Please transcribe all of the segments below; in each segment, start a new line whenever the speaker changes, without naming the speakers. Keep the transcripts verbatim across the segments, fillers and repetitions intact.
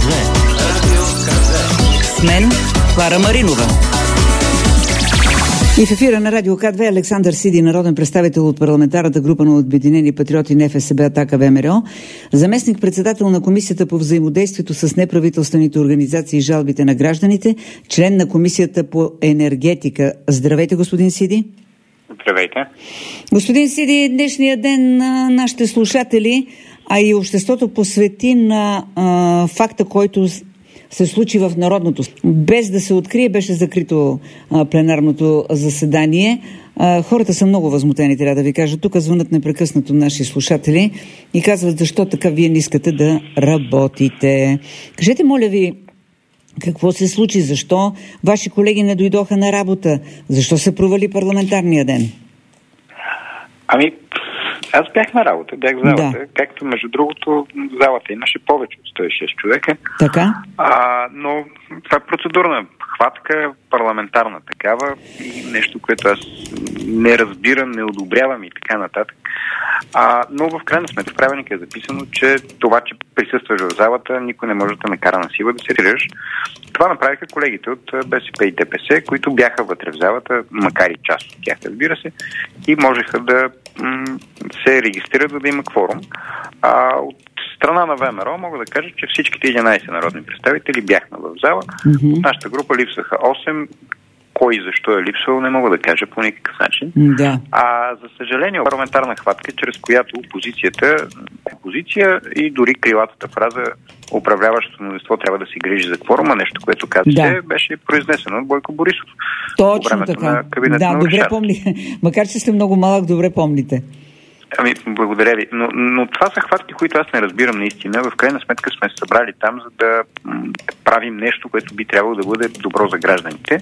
две. Радио К две. С мен Клара Маринова.
И в ефира на Радио К две Александър Сиди, народен представител от парламентарната група на Обединени патриоти НФСБ Атака ВМРО, заместник-председател на Комисията по взаимодействието с неправителствените организации и жалбите на гражданите, член на Комисията по енергетика. Здравейте, господин Сиди.
Здравейте.
Господин Сиди, днешния ден на нашите слушатели, а и обществото посвети на а, факта, който се случи в Народното. Без да се открие, беше закрито а, пленарното заседание. А, хората са много възмутени, трябва да ви кажа. Тук звънат непрекъснато наши слушатели и казват, защо така вие не искате да работите. Кажете, моля ви, какво се случи? Защо ваши колеги не дойдоха на работа? Защо се провали парламентарния ден?
Ами, аз бях на работа, бях в залата.
Да.
Както, между другото, в залата имаше повече от сто и шест човека.
Така?
А, но това е процедурна хватка, парламентарна такава, и нещо, което аз не разбирам, не одобрявам и така нататък. А, но в крайна сметка в правилника е записано, че това, че присъстваш в залата, никой не може да накара на сила да се режеш. Това направиха колегите от БСП и ДПС, които бяха вътре в залата, макар и част от тях, разбира се, и можеха да м- се регистрират, за да има кворум. А, от страна на ВМРО мога да кажа, че всичките единайсет народни представители бяхме в зала. Mm-hmm. От нашата група липсваха осем. Кой и защо е липсвал, не мога да кажа по никакъв начин.
Да.
А за съжаление, парламентарна хватка, чрез която опозицията, опозиция и дори крилатата фраза управляващото мнозинство трябва да си грижи за кворума, нещо, което каза,
да.
беше произнесено от Бойко Борисов.
Точно така. Да, добре помни. Макар че сте много малък, добре помните.
Ами, благодаря ви. Но, но това са хватки, които аз не разбирам наистина. В крайна сметка сме се събрали там, за да м- правим нещо, което би трябвало да бъде добро за гражданите.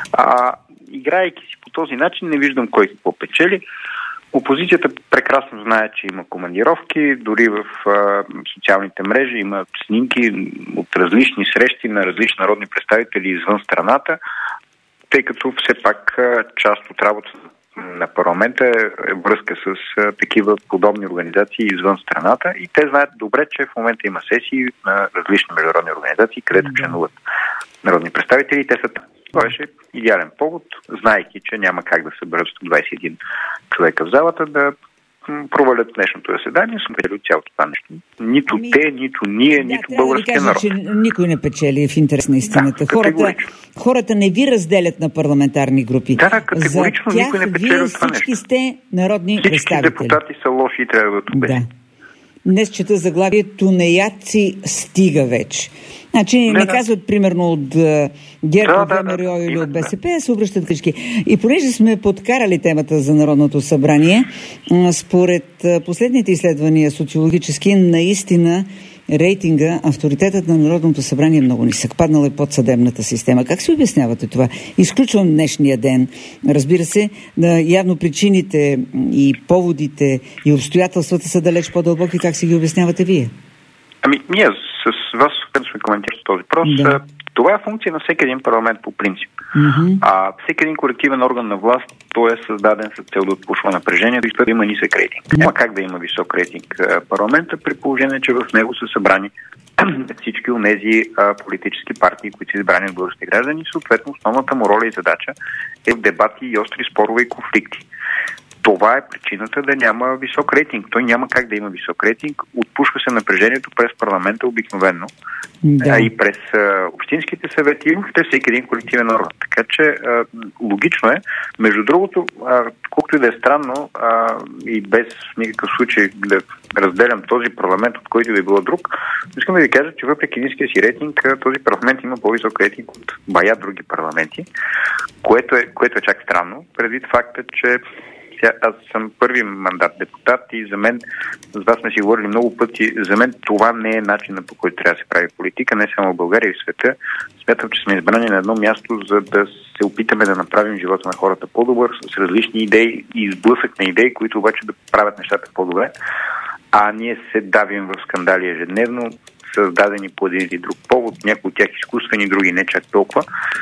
А, играйки си по този начин, не виждам кой какво печели. Опозицията прекрасно знае, че има командировки, дори в а, социалните мрежи има снимки от различни срещи на различни народни представители извън страната, тъй като все пак а, част от работата на парламента е връзка с а, такива подобни организации извън страната, и те знаят добре, че в момента има сесии на различни международни организации, където членуват народни представители, и те са там. Това беше идеален повод, знаейки, че няма как да съберат сто двайсет и един човека в залата, да провалят днешното заседание. Съм печели от цялото това нещо. Нито ами, те, нито ние, да, нито българския
да
народ.
Че никой не печели в интерес на истината.
Да,
хората, хората не ви разделят на парламентарни групи.
Да, да, категорично
за
никой не печели от това нещо.
Всички сте народни
всички
представители.
Всички депутати са лоши и трябва да бъдат обесени. Да.
Днес чета заглавието "Неяци стига вече". Значи не, не да. казват примерно от uh, ГЕРБ,
да,
от ВМРО
да, да,
или
да,
от БСП, да. се обръщат къщи. И понеже сме подкарали темата за Народното събрание, според последните изследвания социологически, наистина рейтинга, авторитетът на Народното събрание е много нисък. Паднал е под съдебната система. Как си обяснявате това? Изключвам днешния ден. Разбира се, явно причините и поводите и обстоятелствата са далеч по-дълбоки. Как си ги обяснявате вие?
Ами, ние с вас, където сме коментирали този въпрос, да. Това е функция на всеки един парламент по принцип. Mm-hmm. А всеки един колективен орган на власт, той е създаден с цел да отпушва напрежението и да има нисък рейтинг. Mm-hmm. Няма как да има висок рейтинг парламента, при положение, че в него са събрани всички от тези политически партии, които са избрани от българските граждани. Съответно, основната му роля и задача е в дебати и остри спорове и конфликти. Това е причината да няма висок рейтинг. Той няма как да има висок рейтинг. Отпушва се напрежението през парламента обикновено, да. а и през а, общинските съвети и въобще всеки един колективен орган. Така че а, логично е. Между другото, а, колкото и да е странно а, и без никакъв случай да разделям този парламент от който да е било друг, искам да ви кажа, че въпреки ниския си рейтинг, този парламент има по-висок рейтинг от бая други парламенти, което е, което е чак странно, предвид факта, че аз съм първи мандат депутат и за мен, с вас сме си говорили много пъти, за мен това не е начинът, по който трябва да се прави политика, не само в България и в света. Смятам, че сме избрани на едно място, за да се опитаме да направим живота на хората по-добър, с различни идеи и изблъсък на идеи, които обаче да правят нещата по-добре. А ние се давим в скандали ежедневно, създадени по един или друг повод, някои от тях изкуствени, други не чак толкова.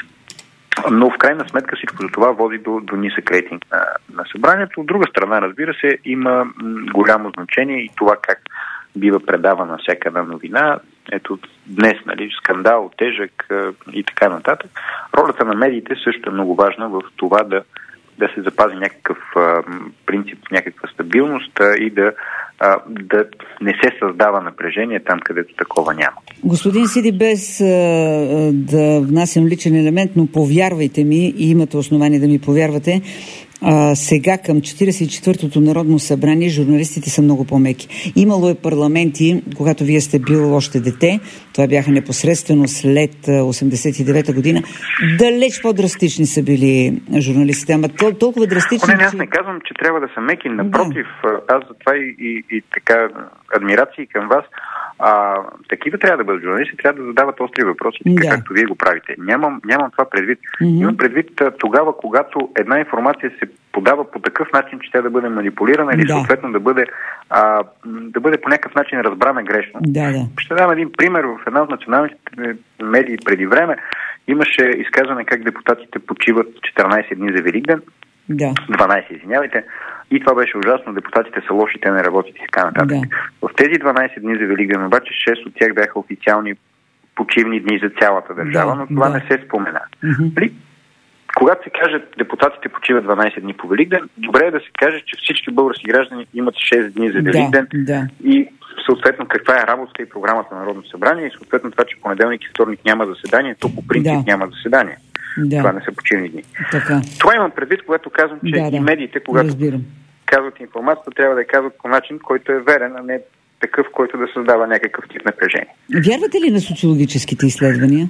Но в крайна сметка всичко за това води до, до нисък рейтинг на, на събранието. От друга страна, разбира се, има м, голямо значение и това как бива предавана всяка една новина. Ето днес, нали, скандал, тежък и така нататък. Ролята на медиите също е много важна в това да, да се запази някакъв а, принцип, някаква стабилност а, и да, а, да не се създава напрежение там, където такова няма.
Господин Сиди, без а, да внасям личен елемент, но повярвайте ми и имате основание да ми повярвате, А, сега към четиридесет и четвъртото Народно събрание журналистите са много по-меки. Имало е парламенти, когато вие сте бил още дете, това бяха непосредствено след осемдесет и девета година, далеч по-драстични са били журналистите, ама тол- толкова драстични...
Не, не, аз не казвам, че трябва да са меки, напротив, да. Аз затова и, и, и така адмирации към вас. А, такива трябва да бъдат журналисти, трябва да задават остри въпроси, така да. Както вие го правите. Нямам, нямам това предвид. Mm-hmm. Имам предвид тогава, когато една информация се подава по такъв начин, че тя да бъде манипулирана или да. Съответно да бъде, а, да бъде по някакъв начин разбрана грешно.
Да, да.
Ще дам един пример. В една от националните медии преди време имаше изказване как депутатите почиват четиринадесет дни за Великден.
Да.
дванадесет, извинявайте. И това беше ужасно. Депутатите са лоши, те не работят и така нататък. Да. В тези дванадесет дни за Великден обаче шест от тях бяха официални почивни дни за цялата държава, да, но това да. Не се спомена. Mm-hmm. Когато се каже депутатите почиват дванадесет дни по Великден, добре е да се каже, че всички български граждани имат шест дни за Великден
да, да.
И съответно каква е работата и програмата на Народното събрание и съответно това, че понеделник и вторник няма заседание, то по принцип да. Няма заседание. Да. Това не са почивни дни.
Така.
Това имам предвид, когато казвам, че
да, да.
И медиите, когато Разбирам. Казват информацията, трябва да я казват по начин, който е верен, а не такъв, който да създава някакъв тип напрежение.
Вярвате ли на социологическите изследвания?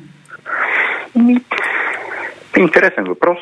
Интересен въпрос.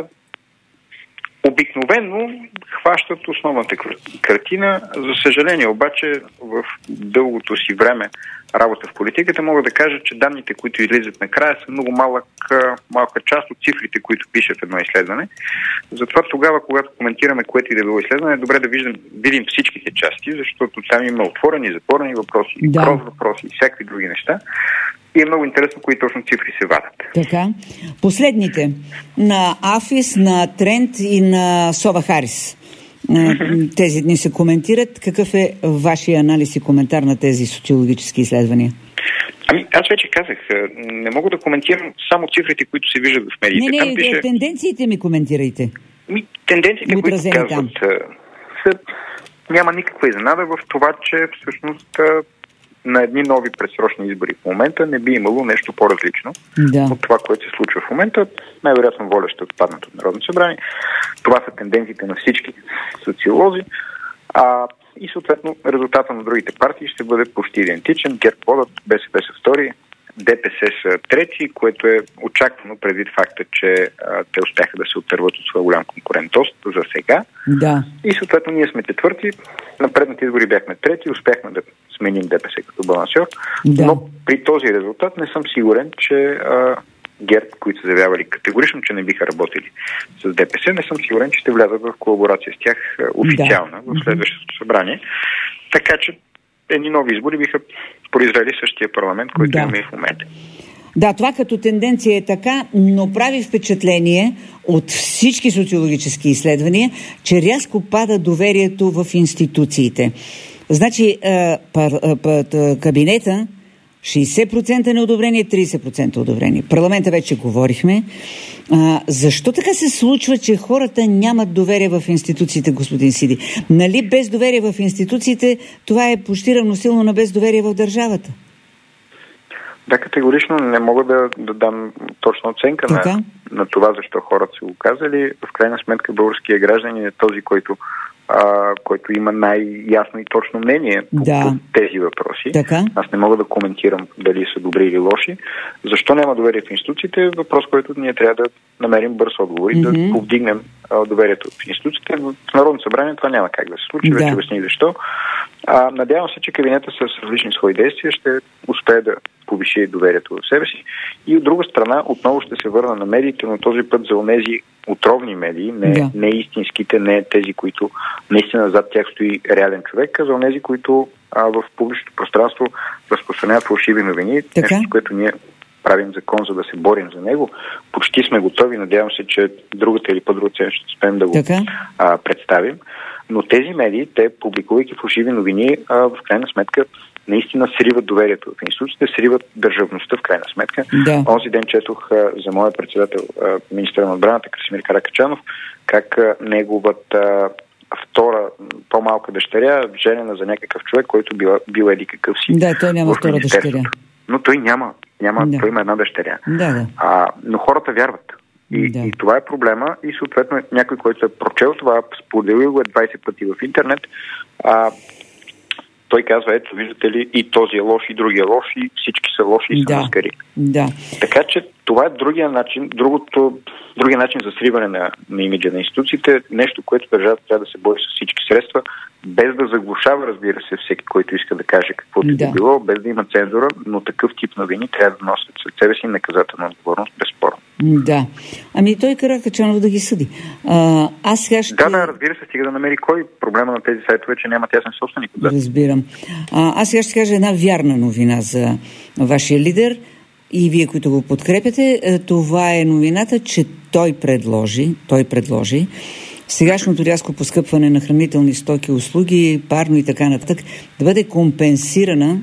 Обикновено хващат основната картина. За съжаление обаче в дългото си време работа в политиката мога да кажа, че данните, които излизат накрая, са много малък, малка част от цифрите, които пишат едно изследване. Затова тогава, когато коментираме което и да било изследване, е добре да виждам, видим всичките части, защото там има отворени, затворени въпроси, да. Крос въпроси и всякакви други неща. И е много интересно, кои точно цифри се вадят.
Така. Последните. На Афис, на Тренд и на Сова Харис. Mm-hmm. Тези дни се коментират. Какъв е вашия анализ и коментар на тези социологически изследвания?
Ами, аз вече казах, не мога да коментирам само цифрите, които се виждат в медиите.
Не, не,
там пише...
тенденциите ми коментирайте.
Ми, тенденциите, които казват, са... няма никаква изненада в това, че всъщност на едни нови предсрочни избори в момента не би имало нещо по-различно да. От това, което се случва в момента. Най-вероятно воля ще отпаднат от Народно събрание. Това са тенденциите на всички социолози. А, и съответно резултата на другите партии ще бъде почти идентичен. ГЕРБ водят, БСП са втори, ДПС са трети, което е очаквано предвид факта, че а, те успяха да се отърват от своя голям конкурент за сега.
Да.
И съответно ние сме четвърти. На предните избори бяхме трети, успяхме да сменим ДПС като балансьор. Да. Но при този резултат не съм сигурен, че а, ГЕРБ, които са заявявали категорично, че не биха работили с ДПС, не съм сигурен, че ще влязат в колаборация с тях а, официална да. В следващото събрание. Така че едни нови избори биха произвели същия парламент, който да. Имаме и в момента.
Да, това като тенденция е така, но прави впечатление от всички социологически изследвания, че рязко пада доверието в институциите. Значи, е, пар, е, кабинета шейсет процента неодобрение, трийсет процента одобрение. Парламента вече говорихме. А, защо така се случва, че хората нямат доверие в институциите, господин Сиди? Нали без доверие в институциите, това е почти равносилно на без доверие в държавата?
Да, категорично не мога да, да дам точна оценка на, на това, защо хората са го казали. В крайна сметка българския гражданин е този, който, а, който има най-ясно и точно мнение по, да. По тези въпроси. Така. Аз не мога да коментирам дали са добри или лоши. Защо няма доверие в институциите е въпрос, който ние трябва да намерим бърз отговор и mm-hmm. да повдигнем а, доверието в институциите. В Народното събрание това няма как да се случи. Да. Вече обясни защо. А, надявам се, че кабинета с различни свои действия ще успее да повиши доверието в себе си. И от друга страна, отново ще се върна на медиите, но този път за онези отровни медии, не, да. Не истинските, не тези, които наистина зад тях стои реален човек, а за онези, които а, в публичното пространство разпространяват фалшиви новини, така? Нещо, което ние правим закон, за да се борим за него. Почти сме готови. Надявам се, че другата или по-друга цена ще успеем да го а, представим. Но тези медии, те публикувайки фалшиви новини, а, в крайна сметка наистина сриват доверието в институциите, сриват държавността в крайна сметка.
Да.
Онзи ден четох а, за моя председател, а, министър на отбраната Красимир Каракачанов, как а, неговата втора, по-малка дъщеря, женена за някакъв човек, който бил, бил еди какъв си.
Да, той няма втора дъщеря.
Но той няма. няма
да.
Той има една дъщеря.
Да, да.
А, но хората вярват. И,
да.
и това е проблема. И съответно някой, който е прочел това, споделил го е двайсет пъти в интернет, а, той казва, ето, виждате ли, и този е лош, и другия е лош, и всички са лоши и са маскари.
Да.
Така че това е другия начин, другото, другия начин за сриване на, на имиджа на институциите, нещо, което държавата трябва да се бори с всички средства, без да заглушава, разбира се, всеки, който иска да каже каквото да. е било, без да има цензура, но такъв тип новини трябва да носят след себе си наказателна отговорност, безспорно.
Да. Ами той Каракачанов да ги съди. А, аз сега ще...
Да, да, разбира се, стига да намери кой. Проблема на тези сайтове, че няма тясен собственик. Да.
Разбирам. А, аз сега ще кажа една вярна новина за вашия лидер и вие, които го подкрепяте. Това е новината, че той предложи, той предложи сегашното рязко поскъпване на хранителни стоки, услуги, парно и така нататък, да бъде компенсирана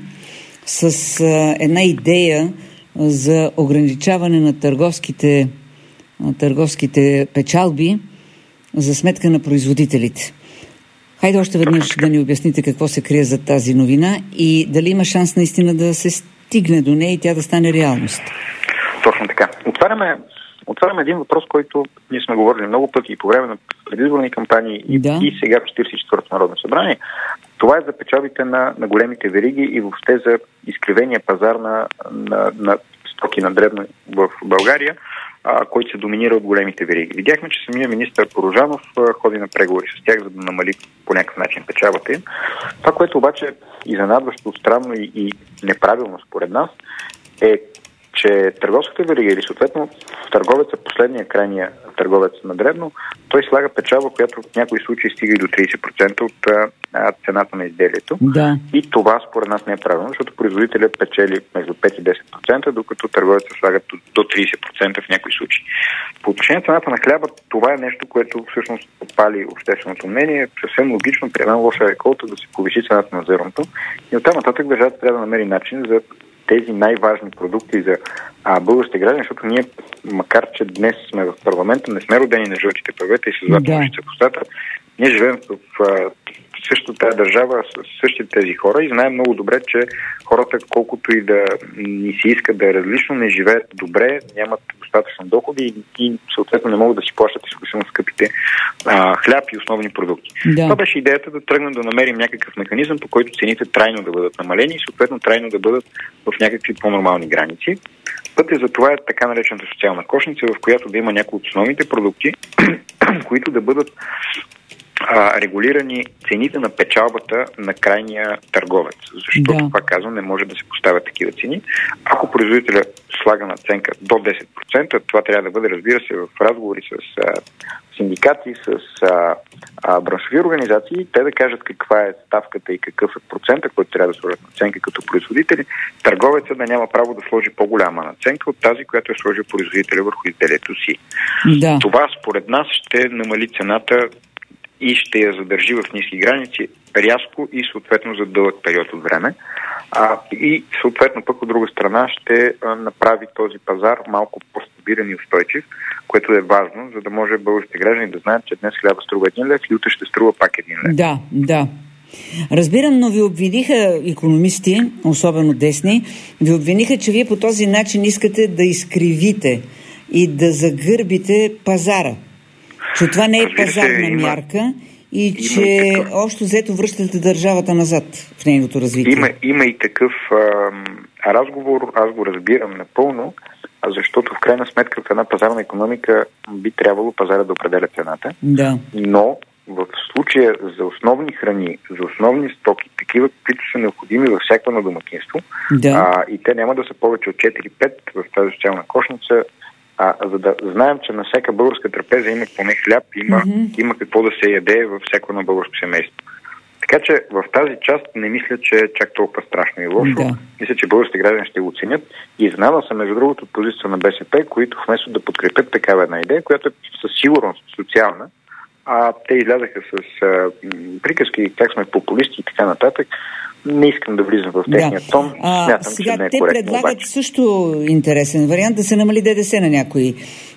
с а, една идея за ограничаване на търговските, търговските печалби за сметка на производителите. Хайде още веднъж да ни обясните какво се крие за тази новина и дали има шанс наистина да се стигне до нея и тя да стане реалност.
Точно така. Отваряме, отваряме един въпрос, който ние сме говорили много пъти и по време на предизборни кампании и, да. и сега в четиридесет и четвъртото Народно събрание. Това е за печалбите на, на големите вериги и въобще за изкривения пазар на, на, на стоки на дребно в България, а, който се доминира от големите вериги. Видяхме, че самия министър Порожанов а, ходи на преговори с тях, за да намали по някакъв начин печалбата им. Това, което обаче е изненадващо, странно и, и неправилно според нас, е, че търговската верига или съответно търговеца, последния крайния търговец на дребно, той слага печалба, която в някои случаи стига и до тридесет процента от а, цената на изделието.
Да.
И това според нас не е правилно, защото производителят печели между пет и десет процента, докато търговецът слага до, до тридесет процента в някои случаи. По отношение на цената на хляба, това е нещо, което всъщност опали общественото мнение. Съвсем логично при една лоша реколта да се повиши цената на зърното. И оттам нататък държавата трябва да намери начин за тези най-важни продукти за а, българските граждани, защото ние, макар че днес сме в парламента, не сме родени на жълтите павета и с златни ножица в устата, ние живеем в, в същата тази държава с същите тези хора и знаем много добре, че хората, колкото и да ни се иска да е различно, не живеят добре, нямат достатъчно доходи и, и съответно не могат да си плащат изключително скъпите а, хляб и основни продукти. Да. Това беше идеята да тръгнем да намерим някакъв механизъм, по който цените трайно да бъдат намалени и съответно трайно да бъдат в някакви по-нормални граници. Пътя за това е така наречената социална кошница, в която да има някои от основните продукти, които да бъдат а, регулирани цените на печалбата на крайния търговец. Защото, да. това казвам, не може да се поставят такива цени. Ако производителя слага надценка до десет процента, това трябва да бъде, разбира се, в разговори с а, синдикати, с а, а, браншови организации, те да кажат каква е ставката и какъв е процента, който трябва да сложат надценка като производители, търговецът да няма право да сложи по-голяма надценка от тази, която е сложил производителя върху изделието си.
Да.
Това според нас ще намали цената и ще я задържи в ниски граници рязко и съответно за дълъг период от време. А, и съответно пък от друга страна ще а, направи този пазар малко по-стабилен и устойчив, което е важно, за да може българските граждани да знаят, че днес хляба струва един лев и утре ще струва пак един лев.
Да, да. Разбирам, но ви обвиниха икономисти, особено десни, ви обвиниха, че вие по този начин искате да изкривите и да загърбите пазара. Че това не е пазарна има, мярка и има че и общо взето връщате държавата назад в нейното развитие.
Има, има и такъв а, разговор, аз го разбирам напълно, защото в крайна сметка в една пазарна икономика би трябвало пазара да определя цената.
Да.
Но в случая за основни храни, за основни стоки, такива, които са необходими във всяко на домакинство,
да.
а, и те няма да са повече от четири-пет в тази социална кошница, А, за да знаем, че на всяка българска трапеза има поне хляб, има, mm-hmm. има какво да се яде във всяко на българско семейство. Така че в тази част не мисля, че е чак толкова страшно и лошо. Да. Мисля, че българските граждани ще го оценят. И изненадвам се, между другото, от позицията на БСП, които вместо да подкрепят такава една идея, която е със сигурност социална, а те излязаха с а, приказки, как сме популисти и така нататък. Не искам да влизам в техния
да.
тон.
А,
Смятам,
сега
че не е
те
коректно,
предлагат
обаче.
също интересен вариант да се намали ДДС на някои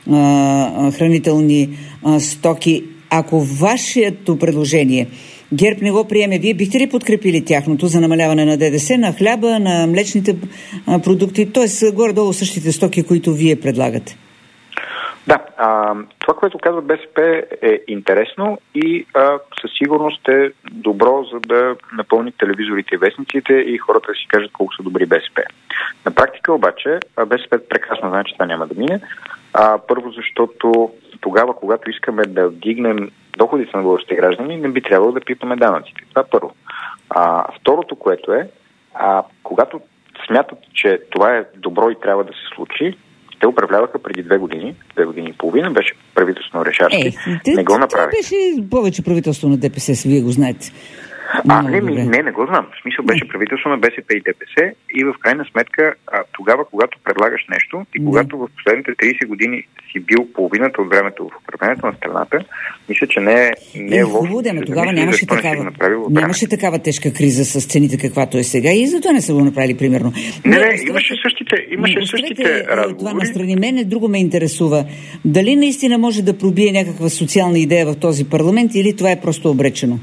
а, хранителни а, стоки. Ако вашето предложение ГЕРБ не го приеме, вие бихте ли подкрепили тяхното за намаляване на ДДС на хляба, на млечните а, продукти, т.е. горе-долу същите стоки, които вие предлагате?
Да, а, това, което казва БСП е интересно и а, със сигурност е добро, за да напълни телевизорите и вестниците и хората да си кажат колко са добри БСП. На практика обаче БСП прекрасно знае, че това няма да мине. А, първо, защото тогава, когато искаме да вдигнем доходите на българските граждани, не би трябвало да пипаме данъците. Това първо. А, второто, което е, а, когато смятат, че това е добро и трябва да се случи, те управляваха преди две години, две години и половина, беше правителство на Орешарски.
Е,
не го направи.
Това беше повече правителство на ДПС, вие го знаете.
А, не, не, не го знам. В смисъл беше правителство на БСП и ДПС и в крайна сметка а, тогава, когато предлагаш нещо и когато в последните трийсет години си бил половината от времето в управлението на страната, мисля, че не е, не е лошо.
Да, тогава нямаше такава, нямаше такава тежка криза с цените, каквато е сега и затова не са го направили, примерно.
Не, не, не имаше същите, имаше не, същите разговори.
Това настрани мене, друго ме интересува. Дали наистина може да пробие някаква социална идея в този парламент или това е просто обречено?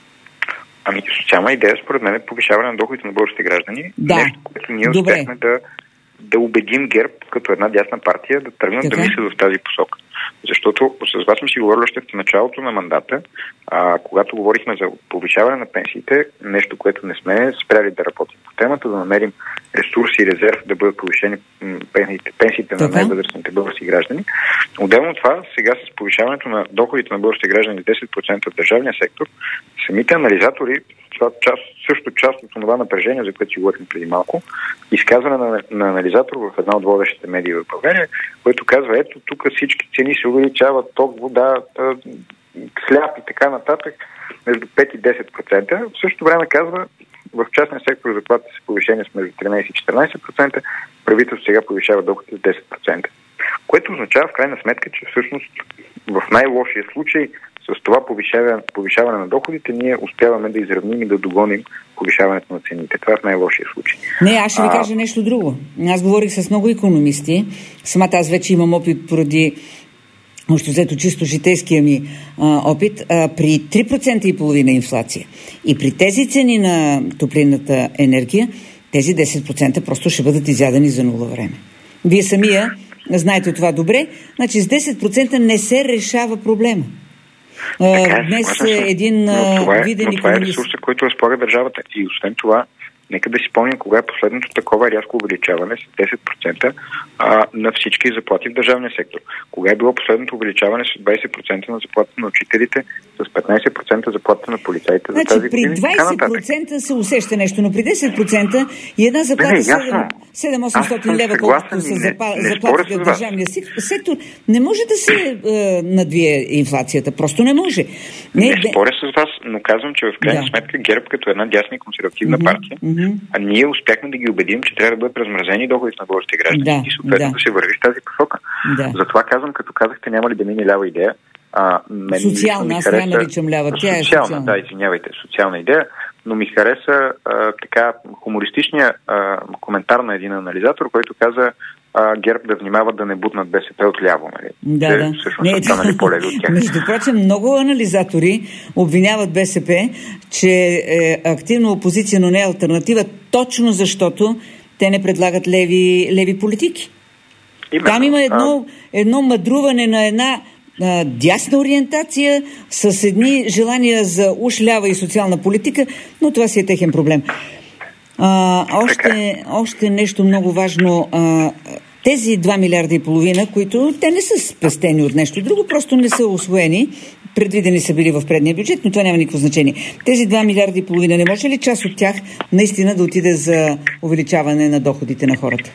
Ами, социална идея, според мен, е повишаване на доходите на българските граждани.
Да.
Нещо, което ние успяхме да, да убедим ГЕРБ като една дясна партия да тръгнат да мислят в тази посока. Защото с вас сме си говорили още в началото на мандата, а, когато говорихме за повишаване на пенсиите, нещо, което не сме спряли да работим по темата, да намерим ресурси и резерв да бъдат повишени пенсиите, пенсиите на най-възрастните български граждани. Отделно това, сега с повишаването на доходите на българските граждани десет процента в държавния сектор, самите анализатори, това част, също част от това напрежение, за което си говорихме преди малко, изказване на, на анализатор в една от водещите медии в България, който казва, ето тук всички цени се увеличават, ток, вода, хляб и така нататък, между пет и десет процента. В същото време казва, в частния сектор заплатите са повишени с между тринайсет и четиринайсет процента, правителството сега повишава доходите с десет процента. Което означава в крайна сметка, че всъщност в най-лошия случай с това повишаване, повишаване на доходите ние успяваме да изравним и да догоним повишаването на цените. Това е в най-лошия случай.
Не, аз ще ви
а...
кажа нещо друго. Аз говорих с много икономисти. Самата аз вече имам опит поради още взето чисто житейския ми а, опит. А, при три процента и половина инфлация и при тези цени на топлинната енергия, тези десет процента просто ще бъдат изядени за нула време. Вие самия знаете това добре. Значи с десет процента не се решава проблема.
Така,
днес е един
но това е,
виден
но това е ресурсът, който разполага държавата. И освен това, нека да си спомним кога е последното такова рязко увеличаване с десет процента а, на всички заплати в държавния сектор. Кога е било последното увеличаване с двайсет процента на заплатите на учителите, с петнайсет процента заплатите на полицаите
значи,
за тази
година. При двайсет процента се усеща нещо, но при десет процента и една заплата седем-осемстотин лева, колкото са заплатите в държавния сектор, не може да се е, надвие инфлацията. Просто не може.
Не, не споря с вас, но казвам, че в крайна да. сметка ГЕРБ като една дясна и консервативна mm-hmm. партия, mm-hmm. а ние успяхме да ги убедим, че трябва да бъдат размразени доходите на българските граждани да. и съответно да. да се върви в тази посока. Да. Затова казвам, като казахте, няма ли да мине лява идея. А, мен
социална, аз не наричам лява. Тя е
социална.
социална.
Да, извинявайте, социална идея, но ми хареса а, така хумористичния а, коментар на един анализатор, който каза а, ГЕРБ да внимават да не бутнат БСП отляво. Нали?
Да,
Те,
да.
всъщност са станали по-леви от тях.
Между прочим, много анализатори обвиняват БСП, че е активна опозиция, но не е алтернатива, точно защото те не предлагат леви, леви политики. Именно. Там има едно, едно мъдруване на една а, дясна ориентация с едни желания за уж лява и социална политика, но това си е техен проблем. А, още, още нещо много важно. А, тези два милиарда и половина, които те не са спестени от нещо друго, просто не са усвоени, предвидени са били в предния бюджет, но това няма никакво значение. Тези два милиарда и половина, не може ли част от тях наистина да отиде за увеличаване на доходите на хората?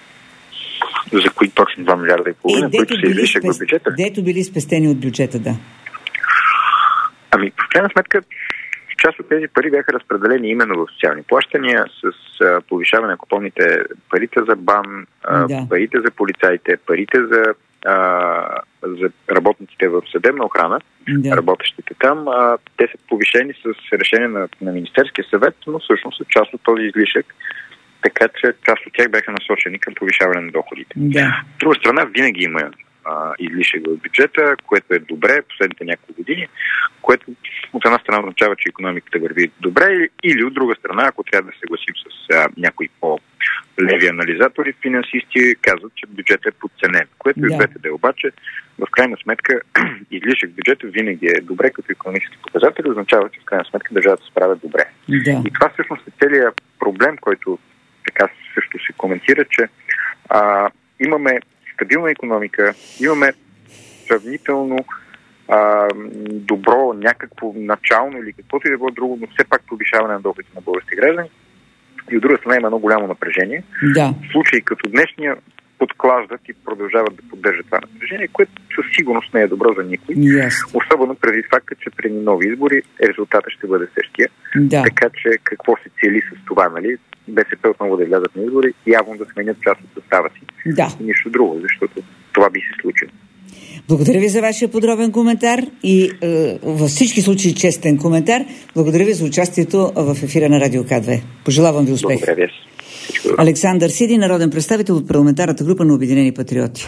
За кои точно два милиарда и половина, е, които се излишък в бюджета?
Дето били спестени от бюджета, да.
Ами, в крайна сметка, част от тези пари бяха разпределени именно в социални плащания, с а, повишаване, ако помните, парите за БАН, а, да. парите за полицаите, парите за а, за работниците в съдебна охрана, да. работещите там, а, те са повишени с решение на, на Министерския съвет, но всъщност са част от този излишък, така че част от тях бяха насочени към повишаване на доходите.
Да.
От друга страна, винаги има а, излишък в бюджета, което е добре последните няколко години, което от една страна означава, че икономиката върви добре, или от друга страна, ако трябва да се гласим с а, някои по-леви анализатори, финансисти казват, че бюджетът е подценен, което да. и двете да е обаче. В крайна сметка, излишък в бюджета винаги е добре като икономически показател, означава, че в крайна сметка държавата се справя добре.
Да.
И това всъщност е целият проблем, който така също се коментира, че а, имаме стабилна икономика, имаме сравнително а, добро някакво начално или каквото и да било друго, но все пак повишаване на доходите на български граждани. И от друга страна има едно голямо напрежение.
Да.
В случаи като днешния подклаждат и продължават да поддържат това напрежение, което със сигурност не е добро за никой.
Yes.
Особено преди факта, че преди нови избори резултатът ще бъде същия.
Да.
Така че какво се цели с това, нали? БСП отново да влязат на избори, явно да сменят част от състава си.
Да.
И нищо друго, защото това би се случило.
Благодаря ви за вашия подробен коментар и е, във всички случаи честен коментар. Благодаря ви за участието в ефира на Радио К две. Пожелавам ви успех.
Благодаря ви.
Александър Сиди, народен представител от парламентарната група на Обединени патриоти.